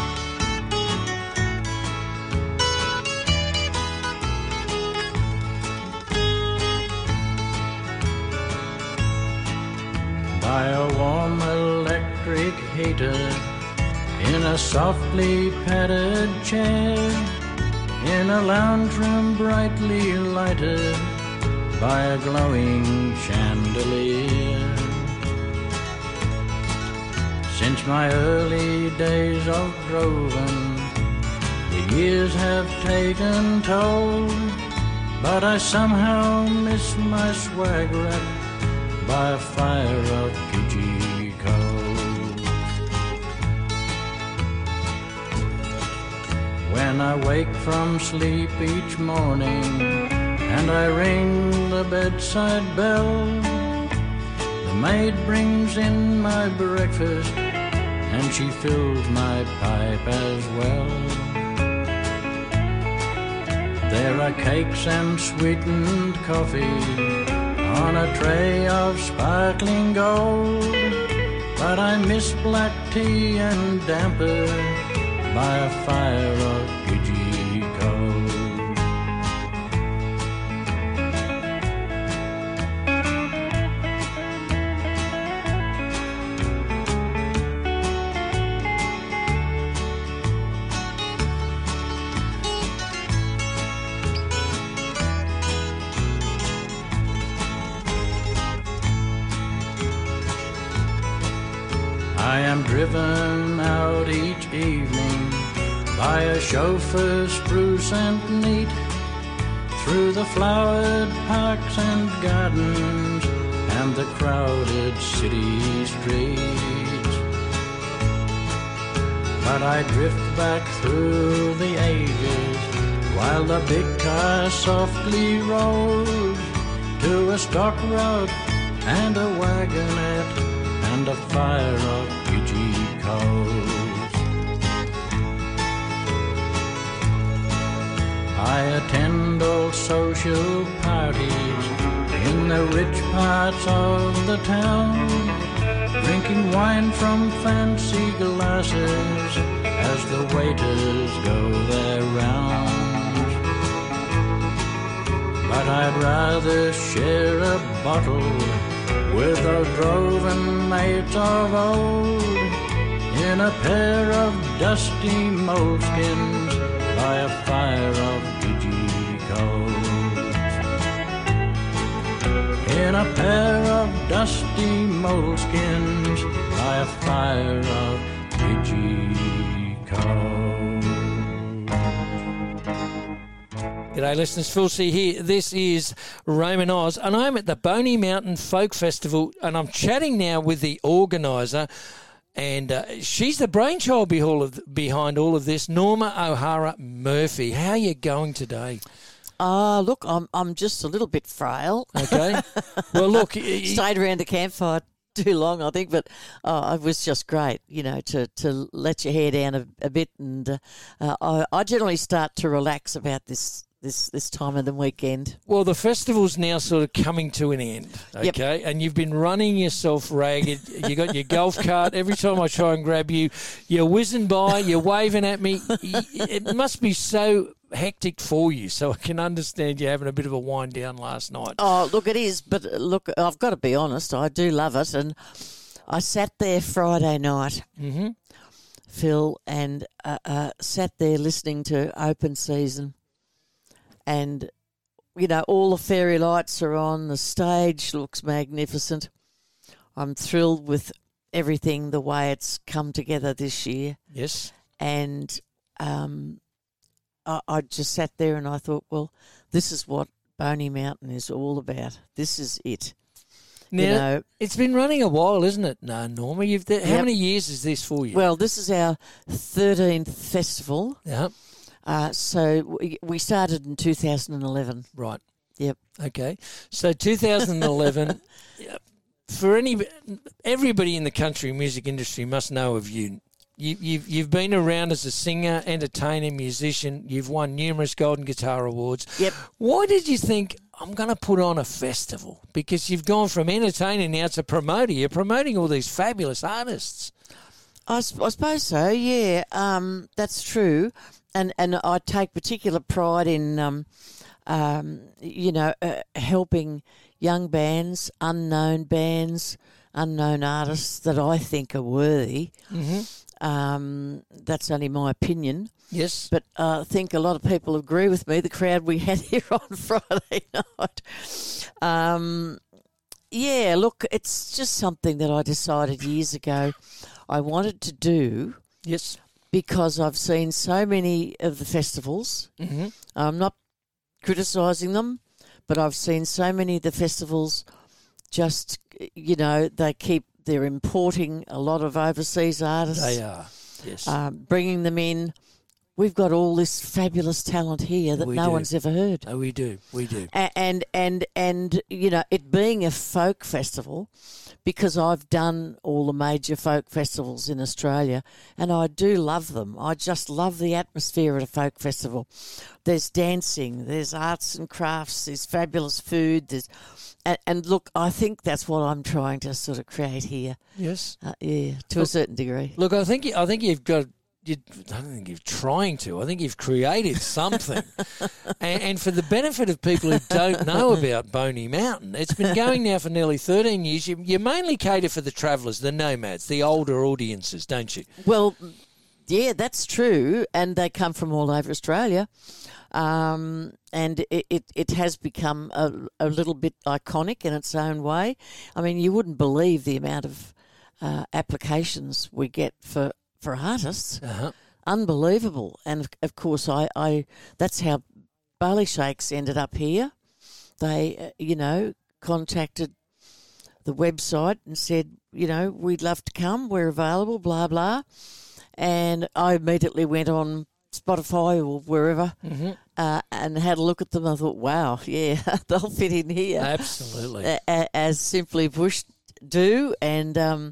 By a warm electric heater in a softly padded chair, in a lounge room brightly lighted by a glowing chandelier. Since my early days of droving, the years have taken toll, but I somehow miss my swagger by a fire of Gidgee Coals. When I wake from sleep each morning and I ring the bedside bell, the maid brings in my breakfast and she fills my pipe as well. There are cakes and sweetened coffee on a tray of sparkling gold, but I miss black tea and damper by a fire of Gidgee Coals. I am driven out each evening by a chauffeur spruce and neat, through the flowered parks and gardens and the crowded city streets. But I drift back through the ages while the big car softly rolls to a stock road and a wagonette and a fire of Gidgee Coals. I attend all social parties in the rich parts of the town, drinking wine from fancy glasses as the waiters go their rounds. But I'd rather share a bottle with those droving mates of old, in a pair of dusty moleskins by a fire of Gidgee Coals. In a pair of dusty moleskins by a fire of Gidgee Coals. G'day listeners, Phil C here. This is Roman Oz and I'm at the Boney Mountain Folk Festival and I'm chatting now with the organiser, and she's the brainchild behind all of this, Norma O'Hara Murphy. How are you going today? Look, I'm just a little bit frail. Okay. Well, look. Stayed around the campfire too long, I think, but it was just great, you know, to let your hair down a bit. And I generally start to relax about this time of the weekend. Well, the festival's now sort of coming to an end, okay? Yep. And you've been running yourself ragged. You got your golf cart. Every time I try and grab you, you're whizzing by, you're waving at me. It must be so hectic for you, so I can understand you having a bit of a wind down last night. Oh, look, it is, but look, I've got to be honest, I do love it, and I sat there Friday night, Phil, and sat there listening to Open Season, and, you know, all the fairy lights are on, the stage looks magnificent. I'm thrilled with everything, the way it's come together this year. Yes. And I just sat there and I thought, well, this is what Boney Mountain is all about. This is it. Now, you know, it's been running a while, isn't it? No, Norma. How many years is this for you? Well, this is our 13th festival. Yeah. So we started in 2011. Right. Yep. Okay. So 2011, for everybody in the country music industry must know of you. You've been around as a singer, entertainer, musician. You've won numerous Golden Guitar Awards. Yep. Why did you think, I'm going to put on a festival? Because you've gone from entertainer now to promoter. You're promoting all these fabulous artists. I suppose so, yeah. That's true. And I take particular pride in, helping young bands, unknown artists that I think are worthy. Mm-hmm. That's only my opinion. Yes. But I think a lot of people agree with me, the crowd we had here on Friday night. Look, it's just something that I decided years ago I wanted to do. Yes. Because I've seen so many of the festivals. Mm-hmm. I'm not criticising them, but I've seen so many of the festivals just, they're importing a lot of overseas artists. They are, yes. Bringing them in. We've got all this fabulous talent here that no one's ever heard. Oh, we do. And it being a folk festival, because I've done all the major folk festivals in Australia, and I do love them. I just love the atmosphere at a folk festival. There's dancing, there's arts and crafts, there's fabulous food, and look, I think that's what I'm trying to sort of create here. Yes. To a certain degree. Look, I think you've got. I don't think you're trying to. I think you've created something. and for the benefit of people who don't know about Boney Mountain, it's been going now for nearly 13 years. You mainly cater for the travellers, the nomads, the older audiences, don't you? Well, yeah, that's true. And they come from all over Australia. And it has become a little bit iconic in its own way. I mean, you wouldn't believe the amount of applications we get for artists. Uh-huh. Unbelievable. And of course I that's how Barley Shakes ended up here. They contacted the website and said, we'd love to come, we're available, blah blah. And I immediately went on Spotify or wherever, mm-hmm. And had a look at them. I thought, wow, yeah, they'll fit in here. Absolutely. As Simply Bush do, and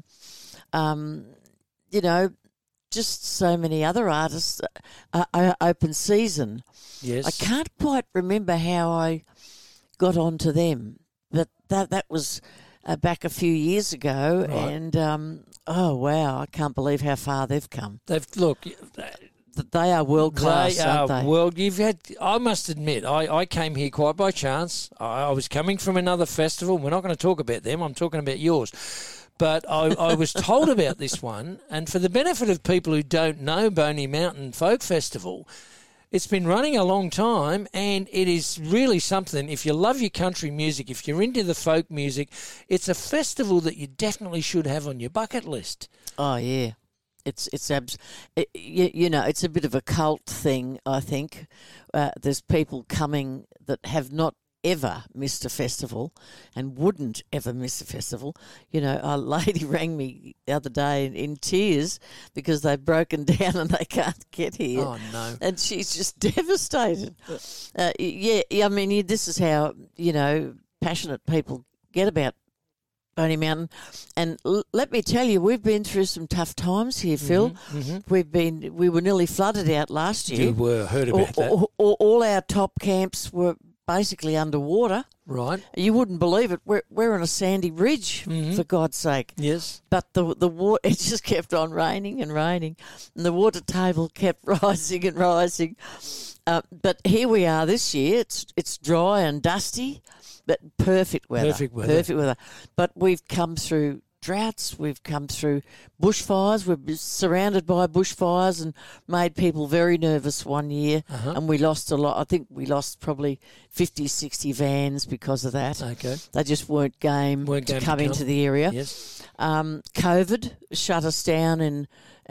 just so many other artists. Open Season. Yes. I can't quite remember how I got onto them, but that was back a few years ago, right. And oh wow, I can't believe how far they've come. They are world class, aren't they? Well, I must admit, I came here quite by chance. I was coming from another festival. We're not going to talk about them. I'm talking about yours. But I was told about this one, and for the benefit of people who don't know Boney Mountain Folk Festival, it's been running a long time, and it is really something. If you love your country music, if you're into the folk music, it's a festival that you definitely should have on your bucket list. Oh, yeah. It's a bit of a cult thing, I think. There's people coming that have not ever missed a festival and wouldn't ever miss a festival. A lady rang me the other day in tears because they've broken down and they can't get here. Oh, no. And she's just devastated. This is how, passionate people get about Boney Mountain. And let me tell you, we've been through some tough times here, Phil. Mm-hmm. We were nearly flooded out last year. You were, heard about that. All our top camps were basically underwater. Right. You wouldn't believe it. We're on a sandy ridge, for God's sake. Yes. But the water, it just kept on raining and raining, and the water table kept rising and rising. But here we are this year. It's dry and dusty, but perfect weather. Perfect weather. But we've come through droughts, we've come through bushfires, we've been surrounded by bushfires and made people very nervous one year, and we lost a lot. I think we lost probably 50, 60 vans because of that. Okay. They just weren't game to come into the area. Yes. COVID shut us down in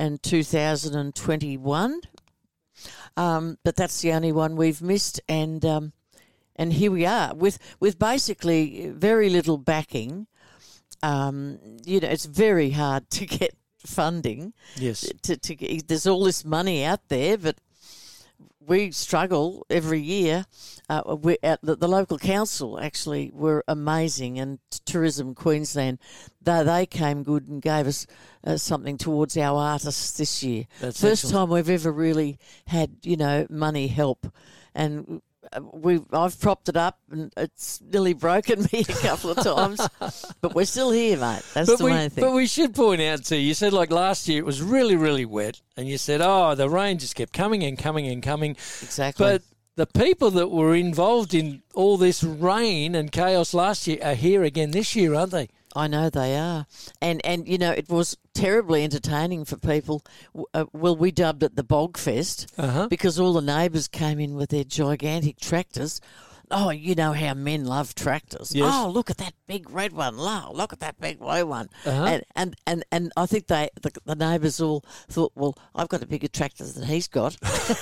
2021, but that's the only one we've missed, and here we are with basically very little backing. It's very hard to get funding. Yes. There's all this money out there, but we struggle every year. We at the local council actually were amazing, and Tourism Queensland, they came good and gave us something towards our artists this year. That's First excellent. time we've ever really had money help, and I've propped it up and it's nearly broken me a couple of times, but we're still here, mate. That's the main thing. But we should point out too, you said like last year it was really, really wet, and you said, the rain just kept coming and coming and coming. Exactly. But the people that were involved in all this rain and chaos last year are here again this year, aren't they? I know they are. And it was terribly entertaining for people. We dubbed it the Bog Fest because all the neighbours came in with their gigantic tractors. Oh, you know how men love tractors. Yes. Oh, look at that big red one. Look at that big blue one. And I think the neighbours all thought, well, I've got a bigger tractor than he's got.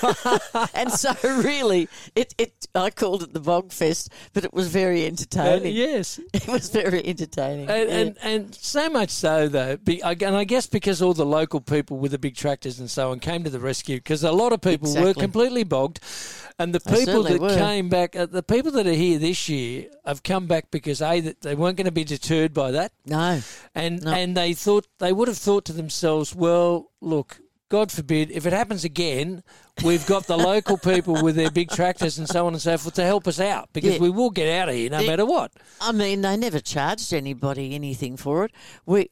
And so really, I called it the Bog Fest, but it was very entertaining. Yes. It was very entertaining. And so much so, though, and I guess because all the local people with the big tractors and so on came to the rescue, because a lot of people were completely bogged, and the people that came back, the people that are here this year have come back because, that they weren't going to be deterred by that. No. And they would have thought to themselves, well, look, God forbid, if it happens again, we've got the local people with their big tractors and so on and so forth to help us out, because we will get out of here no matter what. I mean, they never charged anybody anything for it.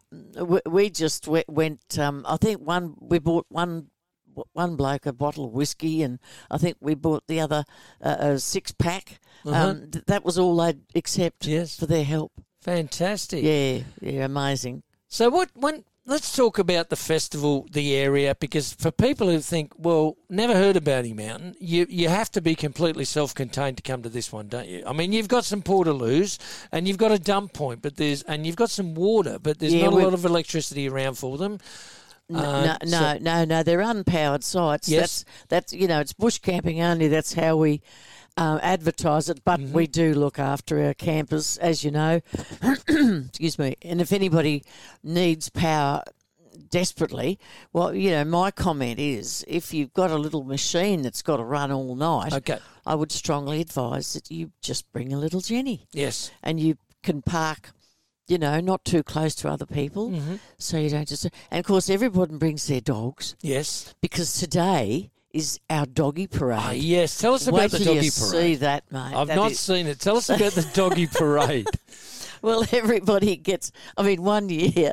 We just went. I think we bought one bloke a bottle of whiskey, and I think we bought the other a 6-pack. That was all they'd accept for their help. Fantastic. Yeah, amazing. So let's talk about the festival, the area, because for people who think, well, never heard of Boney Mountain, you have to be completely self-contained to come to this one, don't you? I mean, you've got some portaloos and you've got a dump point, and you've got some water, but there's not a lot of electricity around for them. No, they're unpowered sites. Yes. That's it's bush camping only. That's how we advertise it, but we do look after our campers, as you know. Excuse me. And if anybody needs power desperately, well, my comment is, if you've got a little machine that's got to run all night, I would strongly advise that you just bring a little Jenny. Yes. And you can park, not too close to other people, so you don't just... And, of course, everybody brings their dogs. Yes. Because today is our doggy parade. Yes, tell us about the doggy parade. See that, mate. I've not seen it. Tell us about the doggy parade. Well, everybody gets... I mean, one year,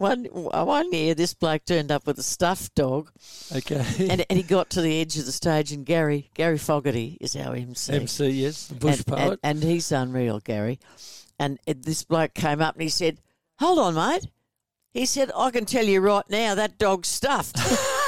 this bloke turned up with a stuffed dog. Okay. And he got to the edge of the stage, and Gary Fogarty is our MC. MC, yes, the bush poet. And he's unreal, Gary. And this bloke came up and he said, "Hold on, mate." He said, "I can tell you right now that dog's stuffed."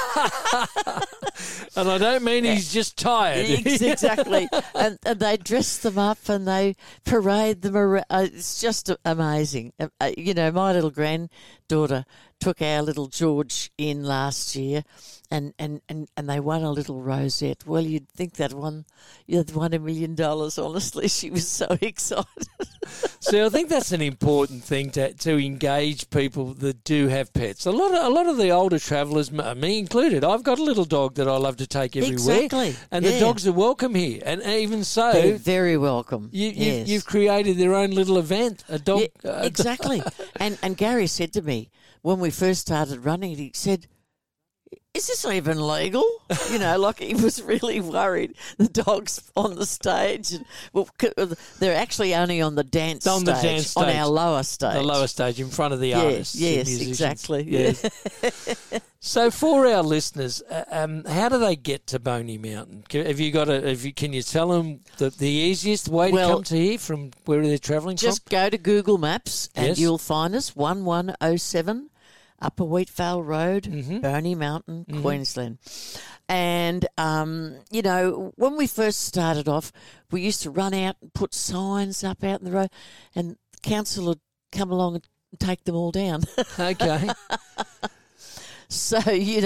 And I don't mean he's just tired. Exactly. And they dress them up and they parade them around. It's just amazing. My little granddaughter took our little George in last year, and they won a little rosette. Well, you'd think you'd won $1 million. Honestly, she was so excited. So I think that's an important thing to engage people that do have pets. A lot of the older travellers, me included, I've got a little dog that I love to take everywhere. Exactly. And the dogs are welcome here. And even so, they're very welcome. You've created their own little event. A dog. Yeah, exactly. And Gary said to me when we first started running, he said, "Is this even legal?" Like he was really worried. The dog's on the stage. And, they're actually only on the dance stage, on our lower stage. The lower stage in front of the artists. Yes, exactly. Yes. So for our listeners, how do they get to Boney Mountain? Have you got can you tell them the easiest way to come to here from where they're travelling from? Just go to Google Maps and you'll find us, 1107 Upper Wheatvale Road, Boney Mountain, Queensland. And, when we first started off, we used to run out and put signs up out in the road, and the council would come along and take them all down. Okay. So,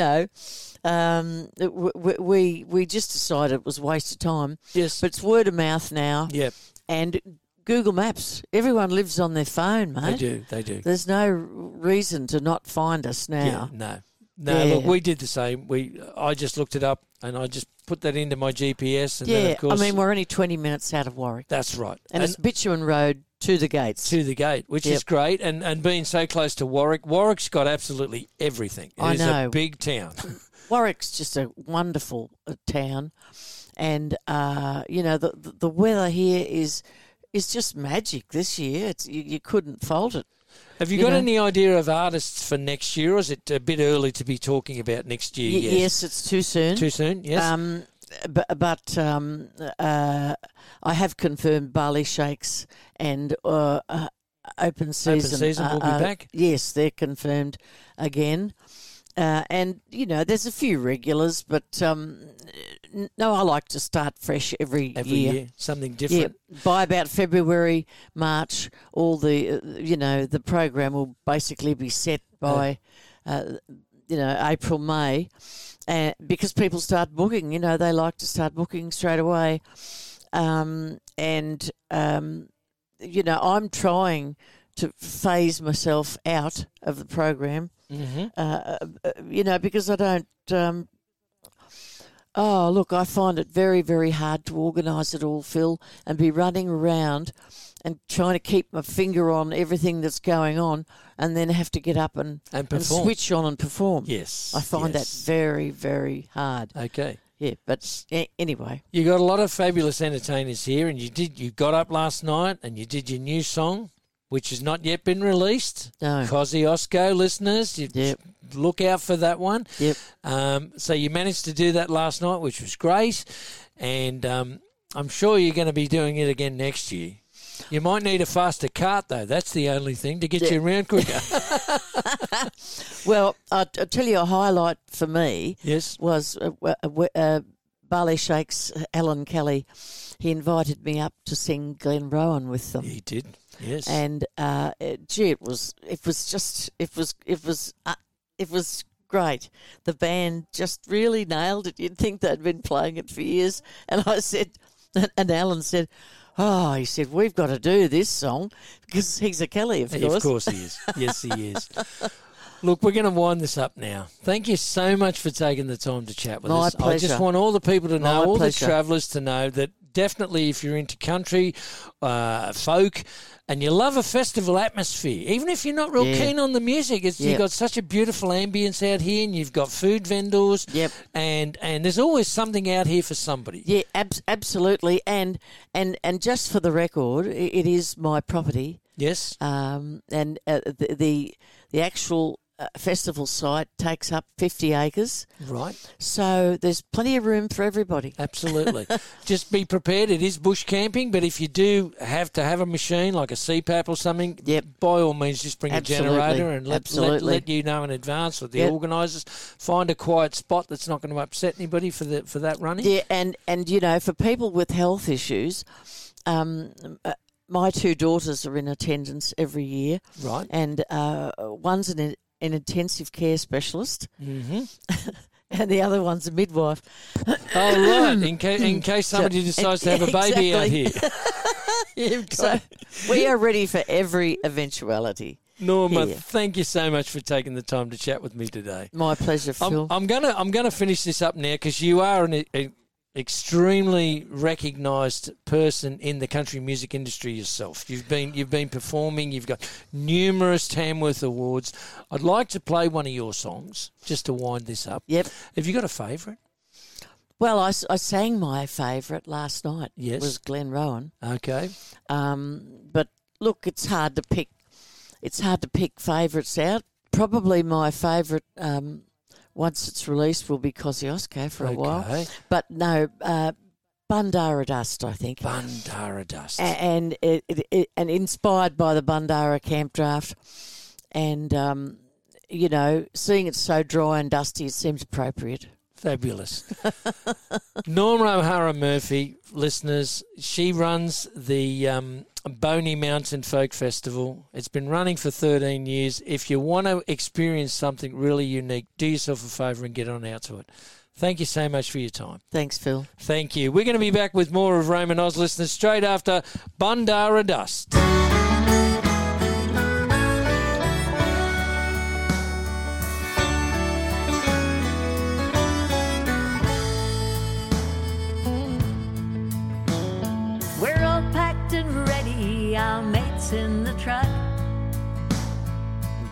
we just decided it was a waste of time. Yes. But it's word of mouth now. Yep. And Google Maps. Everyone lives on their phone, mate. They do. There's no reason to not find us now. Yeah, no. No, Yeah. look, we did the same. I just looked it up and I just put that into my GPS. And then, Yeah, of course, I mean, we're only 20 minutes out of Warwick. that's right. And it's Bitumen Road to the gates. to the gate, which Yep. is great. And being so close to Warwick's got absolutely everything. I It is know. a big town. Warwick's just a wonderful town. And, the weather here is just magic this year. It's you couldn't fault it. Have you You got know. any idea of artists for next year, or is it a bit early to be talking about next year? Yes, it's too soon. Too soon, yes. But I have confirmed Barley Shakes and Open Season. Season will be back? Yes, they're confirmed again. And, there's a few regulars, but no, I like to start fresh every year. Something Yeah, different. by about February, March, all the the program will basically be set by April, May, because people start booking. They like to start booking straight away, I'm trying to phase myself out of the program, because I don't. I find it very, very hard to organise it all, Phil, and be running around and trying to keep my finger on everything that's going on and then have to get up and perform. switch on and perform. Yes. I find that very, very hard. Okay. Yeah, but anyway. You got a lot of fabulous entertainers here, and you got up last night and you did your new song, which has not yet been released. No. Kosciuszko, listeners, Yep. look out for that one. Yep. So you managed to do that last night, which was great, and I'm sure you're going to be doing it again next year. You might need a faster cart, though. That's the only thing to get you around quicker. Well, I'll tell you a highlight for me. Yes. Was Barley Shakes, Alan Kelly. He invited me up to sing Glen Rowan with them. He did. Yes. And it was great. The band just really nailed it. You'd think they'd been playing it for years. And I said, and Alan said, he said, we've got to do this song because he's a Kelly, of course. Of course he is. Yes, he is. Look, we're going to wind this up now. Thank you so much for taking the time to chat with My us. pleasure. I just want all the people to know, My all pleasure. the travellers to know that definitely if you're into country, folk, and you love a festival atmosphere, even if you're not real keen on the music, you've got such a beautiful ambience out here, and you've got food vendors, and there's always something out here for somebody. Yeah, absolutely. And just for the record, it is my property. Yes. And the actual festival site takes up 50 acres. Right. So there's plenty of room for everybody. Absolutely. Just be prepared. It is bush camping, but if you do have to have a machine like a CPAP or something, by all means just bring Absolutely. a generator and let you know in advance with the Yep. organisers. Find a quiet spot that's not going to upset anybody for that running. Yeah, and for people with health issues, my two daughters are in attendance every year. Right. And one's an intensive care specialist. Mm-hmm. And the other one's a midwife. Oh, right. In case somebody decides to have a baby out here. So we are ready for every eventuality. Norma, here. thank you so much for taking the time to chat with me today. My pleasure, Phil. I'm gonna finish this up now because you are an extremely recognised person in the country music industry yourself. You've been performing. You've got numerous Tamworth awards. I'd like to play one of your songs just to wind this up. Yep. Have you got a favourite? Well, I sang my favourite last night. Yes. It was Glen Rowan. Okay. But look, it's hard to pick. It's hard to pick favourites out. Probably my favourite, once it's released, will be Kosciuszko for a while. But no, Bundara Dust, I think. Bundara Dust. And and inspired by the Bundara Camp Draft, and seeing it so dry and dusty, it seems appropriate. Fabulous. Norma O'Hara Murphy, listeners, she runs the Boney Mountain Folk Festival. It's been running for 13 years. If you want to experience something really unique, do yourself a favour and get on out to it. Thank you so much for your time. Thanks, Phil. Thank you. We're going to be back with more of Raymond Oz, listeners, straight after Bundara Dust.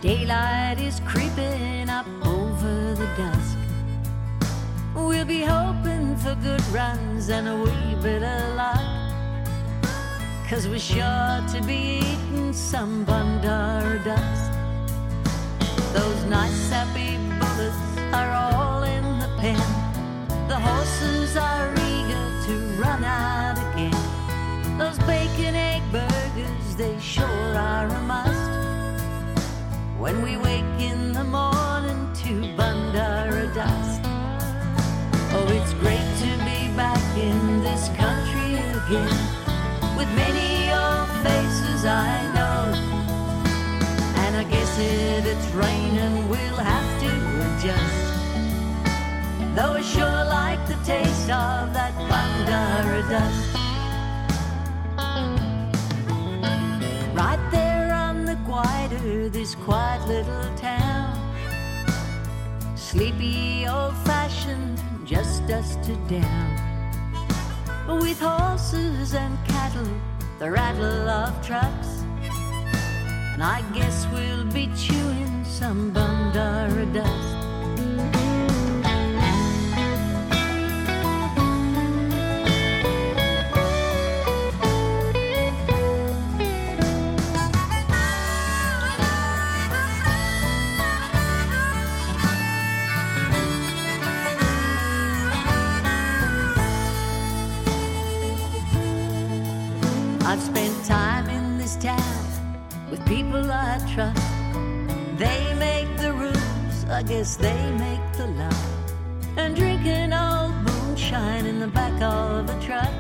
Daylight is creeping up over the dusk. We'll be hoping for good runs and a wee bit of luck, 'cause we're sure to be eating some Bundoora dust. Those nice happy bullets are all in the pen. The horses are eager to run out again. Those bacon egg burgers, they sure are a must when we wake in the morning to Bundoora dust. Oh, it's great to be back in this country again, with many old faces I know. And I guess if it's raining, we'll have to adjust, though I sure like the taste of that Bundoora dust. Right there on the Gwydir, this quiet little town, sleepy, old-fashioned, just dusted down, with horses and cattle, the rattle of trucks, and I guess we'll be chewing some Bundoora dust. I've spent time in this town with people I trust. They make the rules, I guess they make the law. And drinking old moonshine in the back of a truck,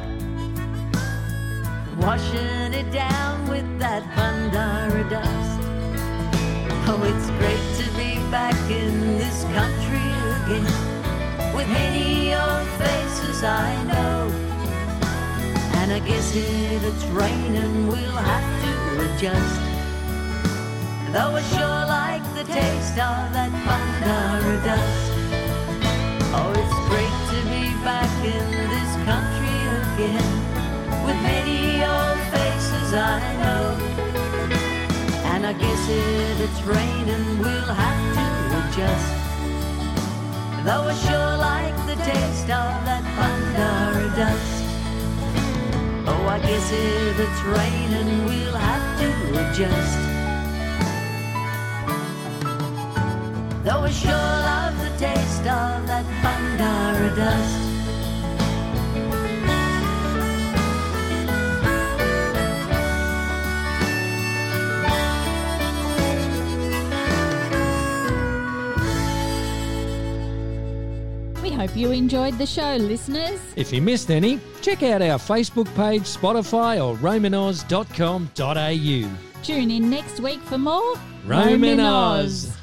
washing it down with that Bundoora dust. Oh, it's great to be back in this country again, with many old faces I know. And I guess if it's raining, we'll have to adjust, though I sure like the taste of that Bundoora dust. Oh, it's great to be back in this country again, with many old faces I know. And I guess if it's raining, we'll have to adjust, though I sure like the taste of that Bundoora dust. Oh, I guess if it's raining, we'll have to adjust, though I sure love the taste of that Bundoora dust. We hope you enjoyed the show, listeners. If you missed any, check out our Facebook page, Spotify or romanoz.com.au. Tune in next week for more Roman Oz.